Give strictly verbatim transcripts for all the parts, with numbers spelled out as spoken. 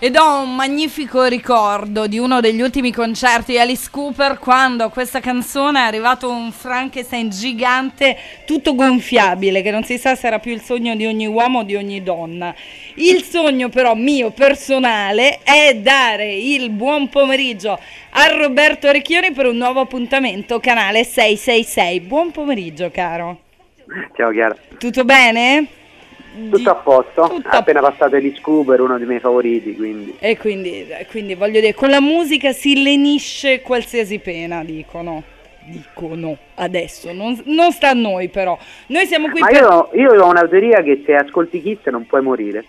Ed ho un magnifico ricordo di uno degli ultimi concerti di Alice Cooper, quando a questa canzone è arrivato un Frankenstein gigante tutto gonfiabile, che non si sa se era più il sogno di ogni uomo o di ogni donna. Il sogno però mio personale è dare il buon pomeriggio a Roberto Recchioni per un nuovo appuntamento, canale sei sei sei. Buon pomeriggio, caro. Ciao Chiara. Tutto bene? Tutto a posto, Tutto ha appena passato Alice Cooper, uno dei miei favoriti, quindi. E quindi, quindi voglio dire, con la musica si lenisce qualsiasi pena, dicono. Dicono adesso, non, non sta a noi però. Noi siamo qui Ma per... io, io ho una teoria che se ascolti Kiss non puoi morire.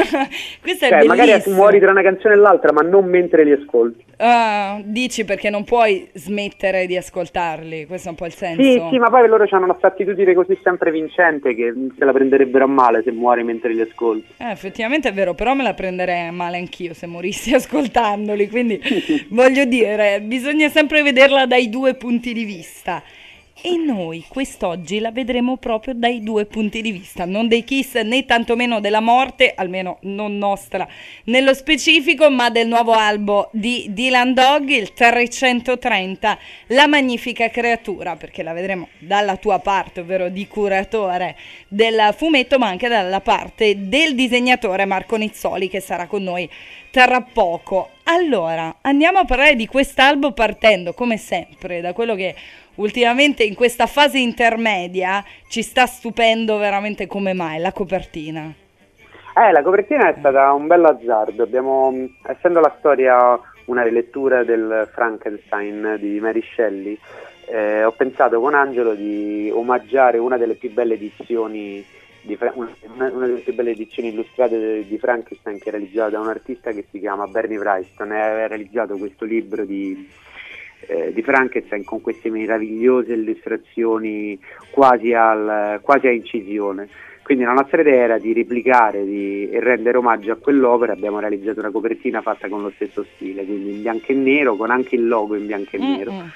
Questo è cioè, bellissimo. magari tu muori tra una canzone e l'altra, ma non mentre li ascolti. Ah, dici perché non puoi smettere di ascoltarli, questo è un po' il senso. Sì, sì, ma poi loro hanno una attitudine così sempre vincente che se la prenderebbero a male se muori mentre li ascolti. Eh, effettivamente è vero, però me la prenderei a male anch'io se morissi ascoltandoli, quindi voglio dire, bisogna sempre vederla dai due punti di vista. E noi quest'oggi la vedremo proprio dai due punti di vista, non dei Kiss né tantomeno della morte, almeno non nostra nello specifico, ma del nuovo album di Dylan Dog, il trecentotrenta, La magnifica creatura, perché la vedremo dalla tua parte, ovvero di curatore del fumetto, ma anche dalla parte del disegnatore Marco Nizzoli, che sarà con noi tra poco. Allora, andiamo a parlare di quest'album partendo, come sempre, da quello che ultimamente in questa fase intermedia ci sta stupendo veramente come mai, la copertina. Eh, la copertina è stata un bello azzardo. Abbiamo, essendo la storia una rilettura del Frankenstein di Mary Shelley, eh, ho pensato con Angelo di omaggiare una delle più belle edizioni di Fra- una, una delle più belle edizioni illustrate di, di Frankenstein, che è realizzata da un artista che si chiama Bernie Wrightson, e aveva realizzato questo libro di Eh, di Frankenstein con queste meravigliose illustrazioni quasi, al, quasi a incisione. Quindi la nostra idea era di replicare di, e rendere omaggio a quell'opera. Abbiamo realizzato una copertina fatta con lo stesso stile, quindi in bianco e nero, con anche il logo in bianco e nero. Mm-mm.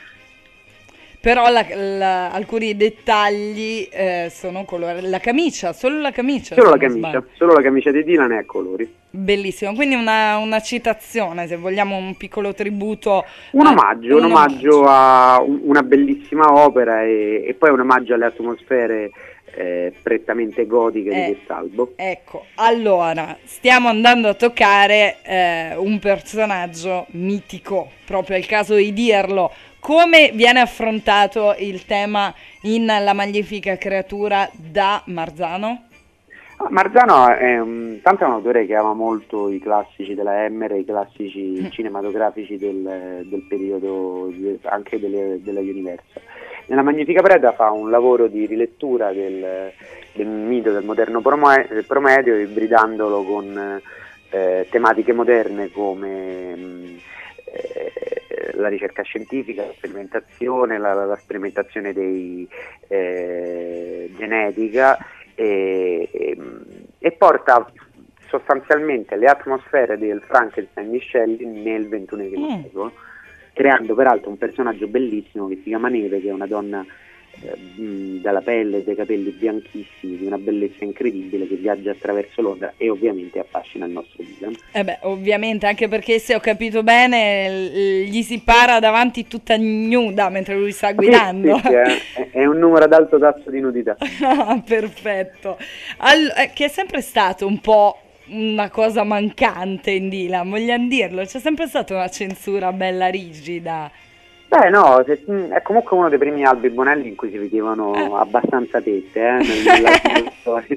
Però la, la, alcuni dettagli eh, sono colorati. La camicia, solo la camicia. Solo la camicia, solo la camicia di Dylan è a colori. Bellissimo, quindi una, una citazione, se vogliamo un piccolo tributo. Un a, omaggio, un, un omaggio, omaggio a un, una bellissima opera e, e poi un omaggio alle atmosfere eh, prettamente gotiche eh, di quest'album. Ecco, allora, stiamo andando a toccare eh, un personaggio mitico, proprio è il caso di dirlo. Come viene affrontato il tema in La magnifica creatura da Marzano? Marzano è un, tanto è un autore che ama molto i classici della Emmer, i classici mm. cinematografici del, del periodo anche delle, della Universal. Nella Magnifica Preda fa un lavoro di rilettura del, del mito del moderno Prometeo, ibridandolo con eh, tematiche moderne come mh, eh, la ricerca scientifica, la sperimentazione, la, la sperimentazione dei, eh, genetica. E, e, e porta sostanzialmente le atmosfere del Frankenstein di Shelley nel ventunesimo mm. secolo, creando peraltro un personaggio bellissimo che si chiama Neve, che è una donna eh, dalla pelle e dai capelli bianchissimi, di una bellezza incredibile, che viaggia attraverso Londra e ovviamente affascina il nostro Dylan. Eh beh, ovviamente, anche perché se ho capito bene l- gli si para davanti tutta nuda mentre lui sta guidando. Sì, sì, sì, è, è un numero ad alto tasso di nudità. Ah, perfetto. All- eh, che è sempre stato un po' una cosa mancante in Dylan, vogliamo dirlo, c'è sempre stata una censura bella rigida. Beh no, se, è comunque uno dei primi albi Bonelli in cui si vedevano eh. abbastanza tette eh, nella storia.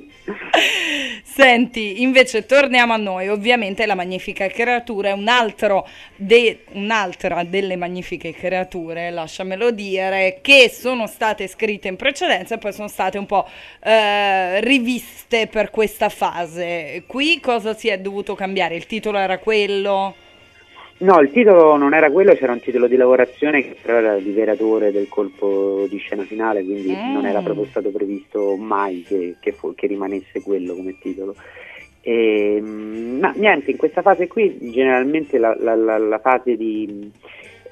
Senti, invece torniamo a noi. Ovviamente La magnifica creatura è un altro de, un'altra delle magnifiche creature, lasciamelo dire, che sono state scritte in precedenza e poi sono state un po' eh, riviste per questa fase. Qui cosa si è dovuto cambiare? Il titolo era quello? No, il titolo non era quello, c'era un titolo di lavorazione che però era liberatore del colpo di scena finale, quindi mm. non era proprio stato previsto mai che, che, fu, che rimanesse quello come titolo. E, ma niente, in questa fase qui generalmente la, la, la, la fase di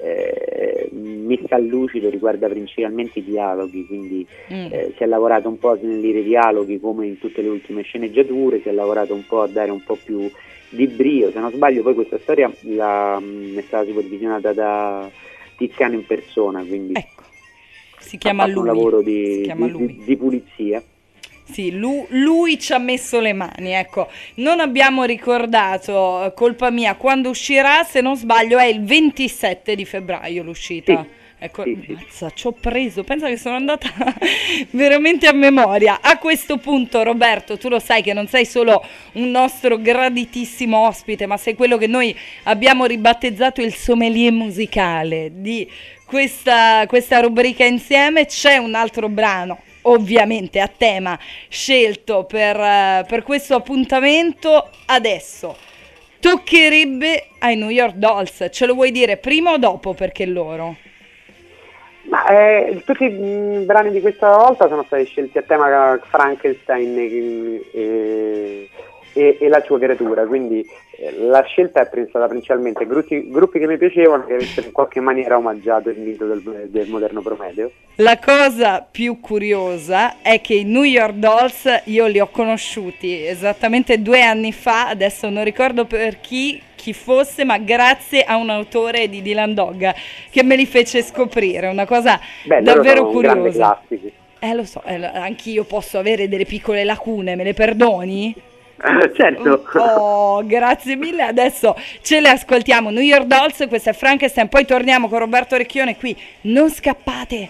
eh, messa a lucido riguarda principalmente i dialoghi, quindi Mm. eh, si è lavorato un po' a snellire i dialoghi come in tutte le ultime sceneggiature, si è lavorato un po' a dare un po' più di brio. Se non sbaglio poi questa storia la, mh, è stata supervisionata da Tiziano in persona, quindi Ecco, si chiama ha fatto lui. un lavoro Si di, chiama di- lui. di- di pulizia. Sì, lu- lui ci ha messo le mani, ecco. Non abbiamo ricordato, eh, colpa mia, quando uscirà, se non sbaglio è il ventisette di febbraio l'uscita. Sì, Ecco, sì, sì. mazza, ci ho preso, pensa che sono andata veramente a memoria. A questo punto, Roberto, tu lo sai che non sei solo un nostro graditissimo ospite, ma sei quello che noi abbiamo ribattezzato il sommelier musicale di questa, questa rubrica insieme. C'è un altro brano, ovviamente a tema, scelto per, eh, per questo appuntamento. Adesso toccherebbe ai New York Dolls. Ce lo vuoi dire prima o dopo? Perché loro? Ma eh, tutti i brani di questa volta sono stati scelti a tema Frankenstein e, e, e, e la sua creatura, quindi eh, la scelta è stata principalmente gruppi, gruppi che mi piacevano, che avessero in qualche maniera omaggiato il mito del, del moderno Prometeo. La cosa più curiosa è che i New York Dolls io li ho conosciuti esattamente due anni fa, adesso non ricordo per chi, chi fosse, ma grazie a un autore di Dylan Dog che me li fece scoprire, una cosa Beh, loro davvero sono un grande curiosa. classici. Eh lo so, eh, anch'io posso avere delle piccole lacune, me le perdoni? Certo. Oh, grazie mille. Adesso ce le ascoltiamo. New York Dolls, questa è Frankenstein. Poi torniamo con Roberto Recchione qui. Non scappate.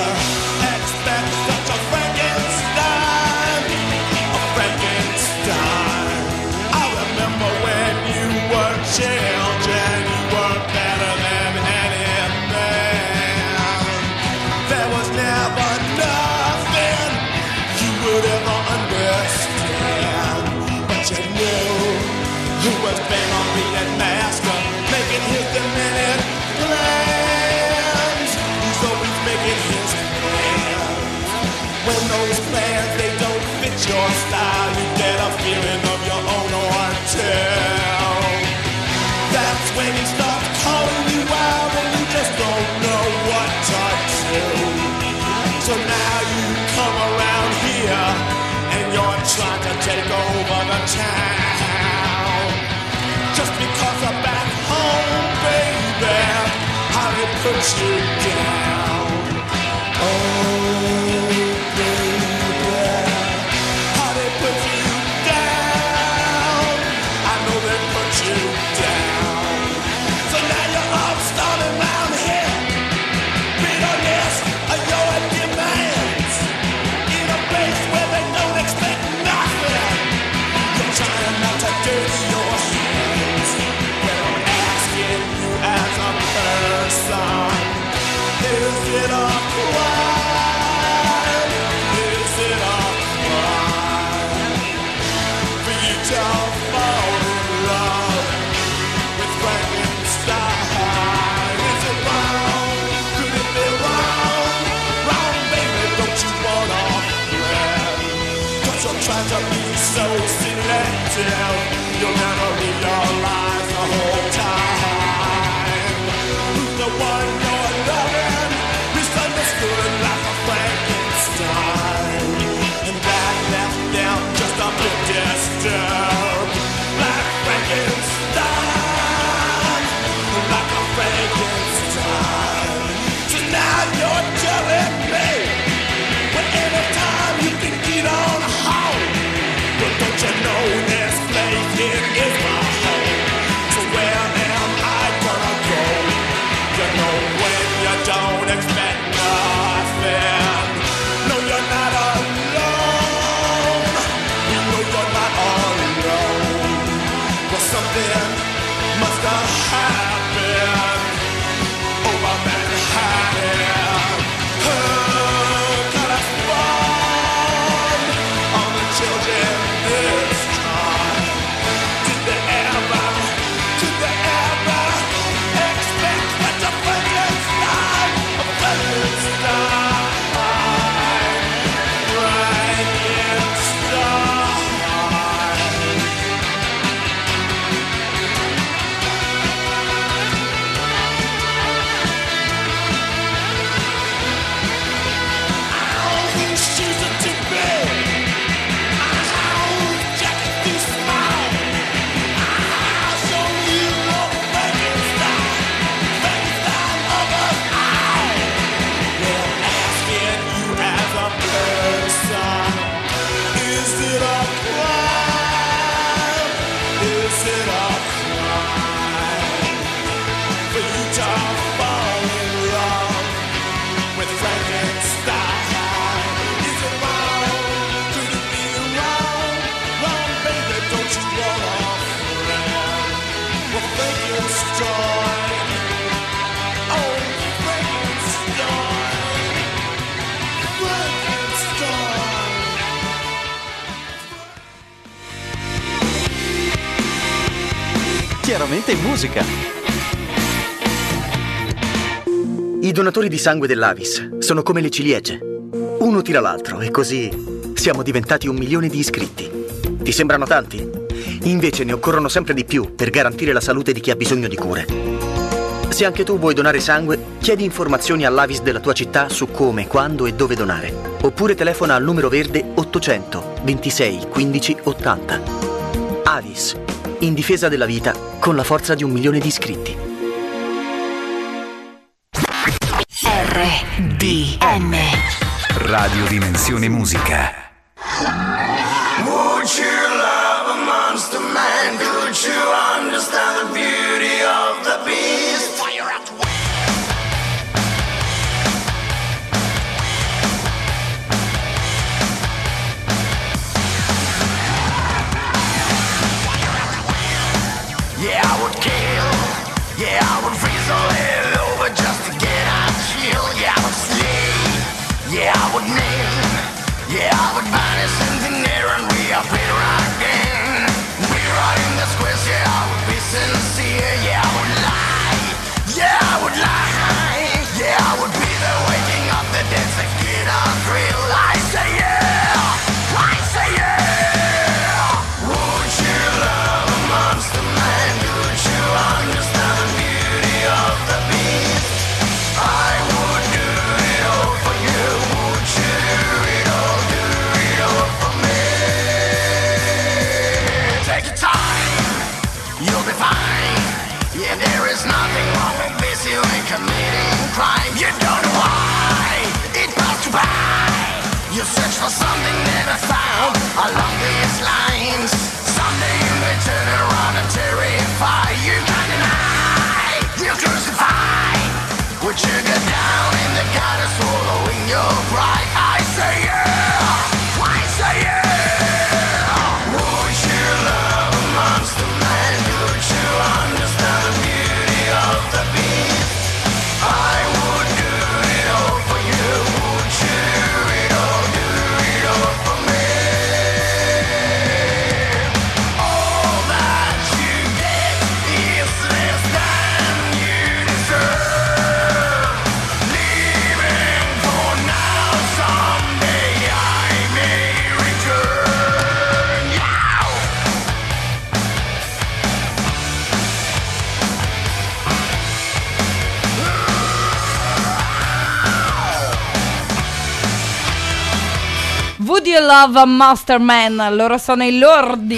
Who was bent on being master, making his demented plans. He's always making his plans. When those plans, they don't fit your style, you get a feeling of your own until that's when he starts calling you out and you just don't know what to do. So now you come around here and you're trying to take over the town. Just because I'm back home, baby, how they put you down. Oh, baby, how they put you down. I know they put you down. So now you're all starting around here. Bitterness of your demands. In a place where they don't expect nothing. You're trying not to dirty your hands. When I'm asking you as a person, is it a crime? Is it a crime for you to fall in love with Frankenstein? Is it wrong? Could it be wrong? Wrong, baby, don't you want a friend? 'Cause you're trying to be so selective, you'll never realize the whole time. Who's the one you're loving? Misunderstood like a Frankenstein. And that left them just a bit disturbed. Like Frankenstein. Like a Frankenstein. So now you're telling me, when anytime you can get on home. But don't you know this place, it is my home. So where am I gonna go? You know where direttamente in musica. I donatori di sangue dell'Avis sono come le ciliegie. Uno tira l'altro e così siamo diventati un milione di iscritti. Ti sembrano tanti? Invece ne occorrono sempre di più per garantire la salute di chi ha bisogno di cure. Se anche tu vuoi donare sangue, chiedi informazioni all'Avis della tua città su come, quando e dove donare. Oppure telefona al numero verde ottocento ventisei quindici ottanta. Avis, in difesa della vita con la forza di un milione di iscritti. R D M Radio Dimensione Musica. Would you love a monster man? Could you understand the beauty of the beast? Fire out. Yeah, I would kill. Yeah, I would freeze all hell over just to get a chill. Yeah, I would slay. Yeah, I would nail. Yeah, I would vanish in the air and reappear again. We're right in the squares, yeah, I would be sincere. Yeah, I would lie. Yeah, I would lie. Yeah, I would be the waking of the dead to get a thrill. I say yeah. I say yeah. Would you love a monster man? Could you understand the beauty of the beast? I would do it all for you. Would you do it all? Do it all for me. Take your time, you'll be fine. Yeah, there is nothing wrong with this. You ain't committing crime. You don't know why it passed you by. You search for something never found along these lines. Someday you may turn around and terrify. You can't deny, you crucify. Would you go down in the gutter swallowing your pride? I say yeah, I say yeah. Would you love a monster man? Could you understand the beauty of the beast? I would do it all for you. Would you do it all, do it all for me? All that you get is less than you deserve. Leaving for now, someday I may return. Yeah. Would You Love a Monster Man? Loro sono i Lordi.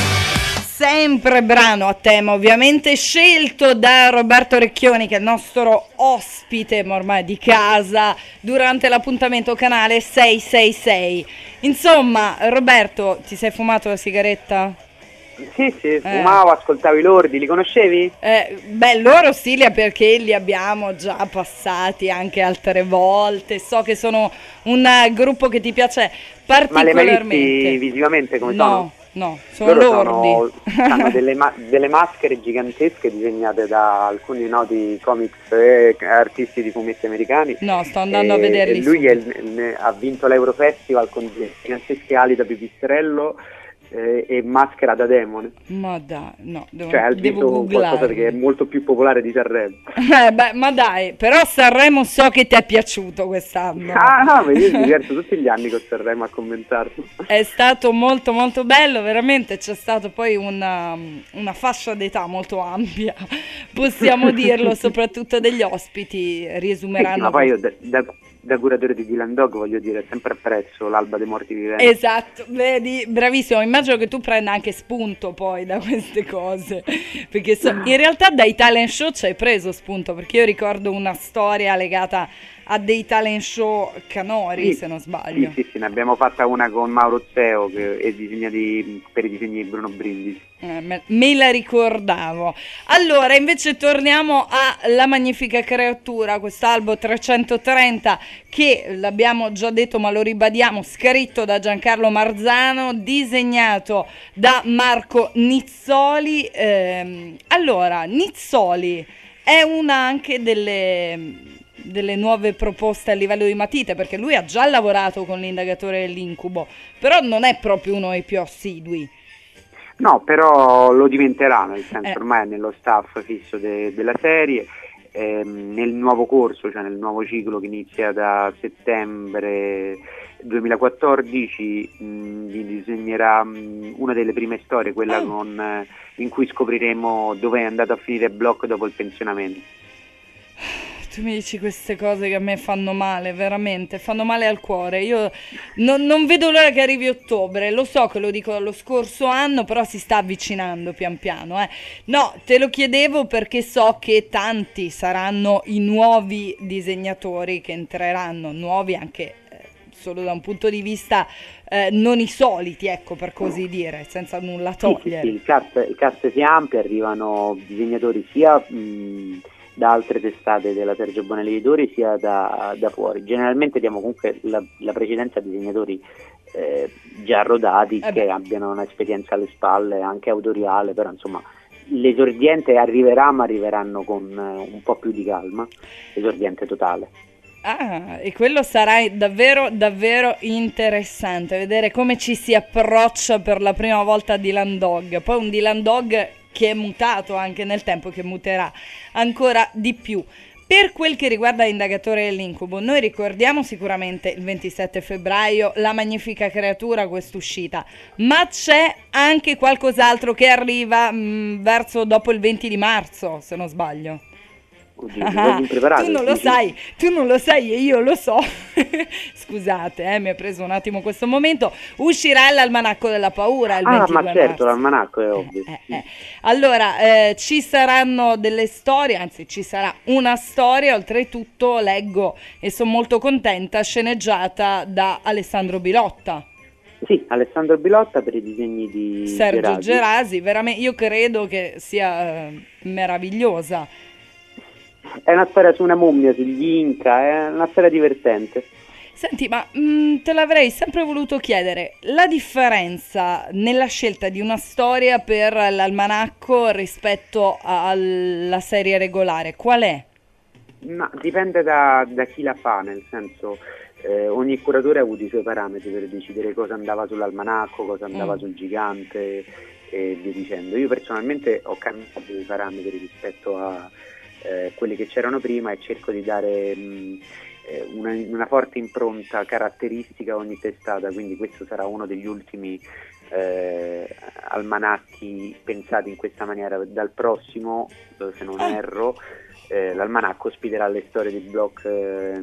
Sempre brano a tema, ovviamente scelto da Roberto Recchioni, che è il nostro ospite ormai di casa durante l'appuntamento canale sei sei sei. Insomma, Roberto, ti sei fumato la sigaretta? Sì, sì, fumavo, ascoltavo i Lordi, li conoscevi? Eh, beh, loro sì, li- perché li abbiamo già passati anche altre volte. So che sono un eh, gruppo che ti piace Ma li hai mai particolarmente. visti visivamente come No, sono? no, sono Loro lordi. sono, hanno delle, ma- delle maschere gigantesche disegnate da alcuni noti comics e artisti di fumetti americani. No, sto andando a E- vederli e lui è subito. il- ne- ha vinto l'Eurofestival con delle gigantesche ali da pipistrello eh, e maschera da demone. Ma dai, no, devo, Cioè ha devo vinto qualcosa googlare. perché è molto più popolare di Sanremo. Eh, beh, ma dai, però Sanremo so che ti è piaciuto quest'anno. Ah no, ma io mi diverto tutti gli anni con Sanremo a commentarlo. È stato molto molto bello, veramente c'è stato poi una, una fascia d'età molto ampia, possiamo dirlo, soprattutto degli ospiti, Sì, riesumeranno. ma poi io da, da- da curatore di Dylan Dog voglio dire, sempre apprezzo l'Alba dei Morti Viventi. Esatto, vedi, bravissimo, immagino che tu prenda anche spunto poi da queste cose, perché so- in realtà dai talent show ci hai preso spunto, perché io ricordo una storia legata a dei talent show canori, Sì, se non sbaglio. Sì, sì, sì, ne abbiamo fatta una con Mauro Zeo che, e disegnati per i disegni di Bruno Brindisi. Eh, me, me la ricordavo. Allora, invece torniamo alla magnifica creatura, quest'albo trecentotrenta che l'abbiamo già detto ma lo ribadiamo, scritto da Giancarlo Marzano, disegnato da Marco Nizzoli. Ehm, allora, Nizzoli è una anche delle, delle nuove proposte a livello di matite, perché lui ha già lavorato con l'Indagatore dell'Incubo, però non è proprio uno dei più assidui. No, però lo diventerà, nel senso Eh. ormai è nello staff fisso de- della serie, ehm, nel nuovo corso, cioè nel nuovo ciclo che inizia da settembre duemilaquattordici, mh, vi disegnerà mh, una delle prime storie, quella Oh. con, eh, in cui scopriremo dove è andato a finire Block dopo il pensionamento. Tu mi dici queste cose che a me fanno male, veramente, fanno male al cuore. Io non, non vedo l'ora che arrivi ottobre, lo so che lo dico dallo scorso anno, però si sta avvicinando pian piano. Eh. No, te lo chiedevo perché so che tanti saranno i nuovi disegnatori che entreranno, nuovi anche eh, solo da un punto di vista eh, non i soliti, ecco, per così dire, senza nulla Sì, sì, togliere. sì, il cast, il cast si amplia, arrivano disegnatori sia mh, da altre testate della Sergio Bonelli Editori sia da, da fuori. Generalmente diamo comunque la, la precedenza a disegnatori eh, già rodati Eh che beh. abbiano un'esperienza alle spalle, anche autoriale, però insomma l'esordiente arriverà, ma arriveranno con eh, un po' più di calma, esordiente totale. Ah, e quello sarà davvero, davvero interessante vedere come ci si approccia per la prima volta a Dylan Dog. Poi un Dylan Dog che è mutato anche nel tempo, che muterà ancora di più. Per quel che riguarda l'indagatore dell'incubo, noi ricordiamo sicuramente il ventisette febbraio la magnifica creatura, quest'uscita, ma c'è anche qualcos'altro che arriva mh, verso dopo il venti di marzo, se non sbaglio. Oddio, mi voglio impreparare, tu non lo dici? sai, tu non lo sai e io lo so. Scusate, eh, mi ha preso un attimo questo momento. Uscirà l'almanacco della paura il Ah, ventidue ma certo, marzo. l'almanacco è ovvio. Eh, eh. Allora, eh, ci saranno delle storie, anzi ci sarà una storia, oltretutto leggo e sono molto contenta, sceneggiata da Alessandro Bilotta. Sì, Alessandro Bilotta per i disegni di Sergio Gerasi. Gerasi, veramente io credo che sia eh, meravigliosa. È una storia su una mummia, sugli Inca, è una storia divertente. Senti, ma mh, te l'avrei sempre voluto chiedere, la differenza nella scelta di una storia per l'almanacco rispetto a- alla serie regolare, qual è? Ma dipende da, da chi la fa, nel senso eh, ogni curatore ha avuto i suoi parametri per decidere cosa andava sull'almanacco, cosa andava Mm. sul gigante e via dicendo. Io personalmente ho cambiato i parametri rispetto a eh, quelli che c'erano prima e cerco di dare mh, eh, una, una forte impronta caratteristica a ogni testata, quindi questo sarà uno degli ultimi eh, almanacchi pensati in questa maniera. Dal prossimo, se non Ah. erro, eh, l'almanacco ospiterà le storie di Block eh, nel-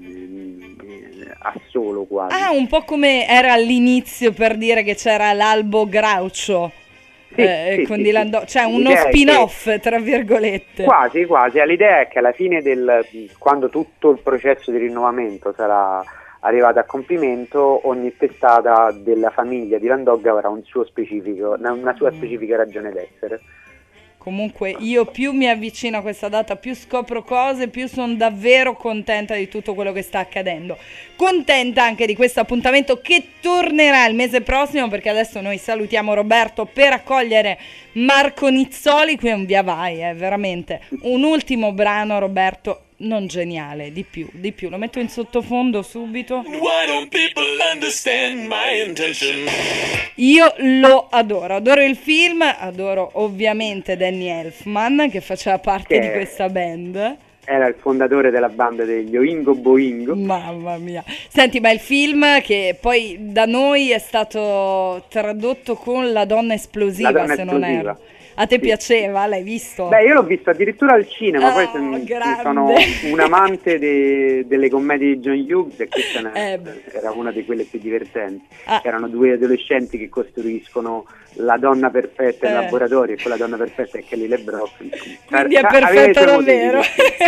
nel- a solo quasi. Ah, un po' come era all'inizio per dire che c'era l'albo Groucho, Sì, eh, sì, con sì, Dylan sì. Do- cioè uno L'idea è che- spin-off, tra virgolette. Quasi, quasi. L'idea è che alla fine del quando tutto il processo di rinnovamento sarà arrivato a compimento, ogni testata della famiglia di Van Dog avrà un suo specifico, una sua specifica ragione d'essere. Comunque io più mi avvicino a questa data, più scopro cose, più sono davvero contenta di tutto quello che sta accadendo. Contenta anche di questo appuntamento che tornerà il mese prossimo, perché adesso noi salutiamo Roberto per accogliere Marco Nizzoli. Qui è un via vai, eh, veramente. Un ultimo brano, Roberto, non geniale, di più, di più. Lo metto in sottofondo subito. Why don't people understand my intention? Io lo adoro, adoro il film, adoro ovviamente Danny Elfman che faceva parte Che di questa band. Era il fondatore della banda degli Oingo Boingo. Mamma mia. Senti, ma il film che poi da noi è stato tradotto con La donna esplosiva, La donna se non esplosiva. erro. A te Sì. piaceva? L'hai visto? Beh, io l'ho visto addirittura al cinema, Oh, poi se- grande. sono un amante de- delle commedie di John Hughes e questa ne- Eh beh. era una di quelle più divertenti. Ah. Erano due adolescenti che costruiscono la donna perfetta in Eh. laboratorio e quella donna perfetta è Kelly LeBrock. Quindi è Aveva i perfetta suoi motivi. davvero.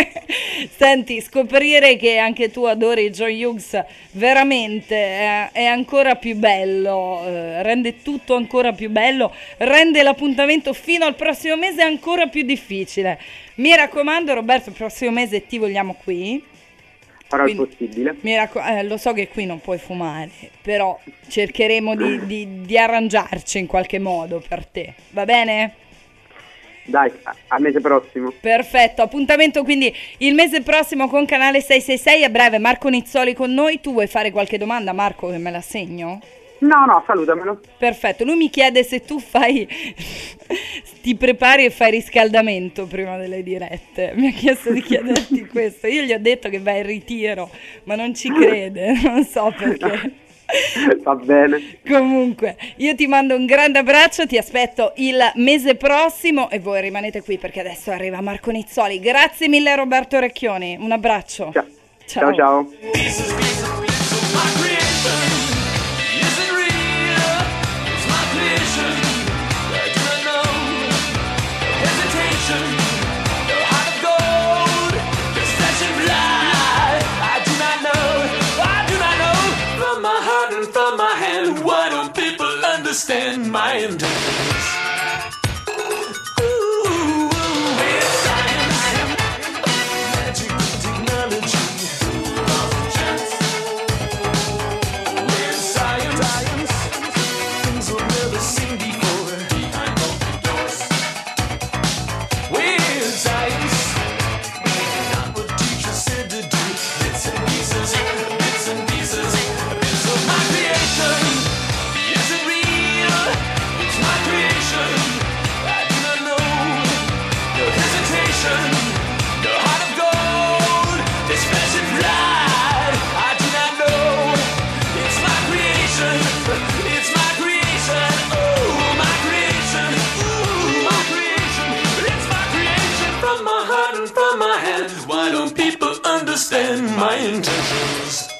Senti, scoprire che anche tu adori John Hughes veramente è, è ancora più bello, eh, rende tutto ancora più bello, rende l'appuntamento fino al prossimo mese ancora più difficile. Mi raccomando, Roberto, il prossimo mese ti vogliamo qui. Farò il Quindi- possibile. Mi racco- eh, lo so che qui non puoi fumare, però cercheremo di, di- di arrangiarci in qualche modo per te, va bene? Dai, a- al mese prossimo. Perfetto, appuntamento quindi il mese prossimo con Canale sei sei sei, a breve Marco Nizzoli con noi. Tu vuoi fare qualche domanda, Marco, che me la segno? No, no, salutamelo. Perfetto, lui mi chiede se tu fai, ti prepari e fai riscaldamento prima delle dirette. Mi ha chiesto di chiederti questo. Io gli ho detto che vai in ritiro, ma non ci crede, non so perché. Va bene. Comunque, io ti mando un grande abbraccio, ti aspetto il mese prossimo e voi rimanete qui perché adesso arriva Marco Nizzoli. Grazie mille Roberto Recchioni, un abbraccio. Ciao, ciao. ciao. ciao. Understand my intentions. Ooh, with science, magic technology, with science, things we've never seen before. Behind open doors. With science, not what teachers said to do. Bits and pieces, bits and pieces, bits of my creation. Why don't people understand my intentions?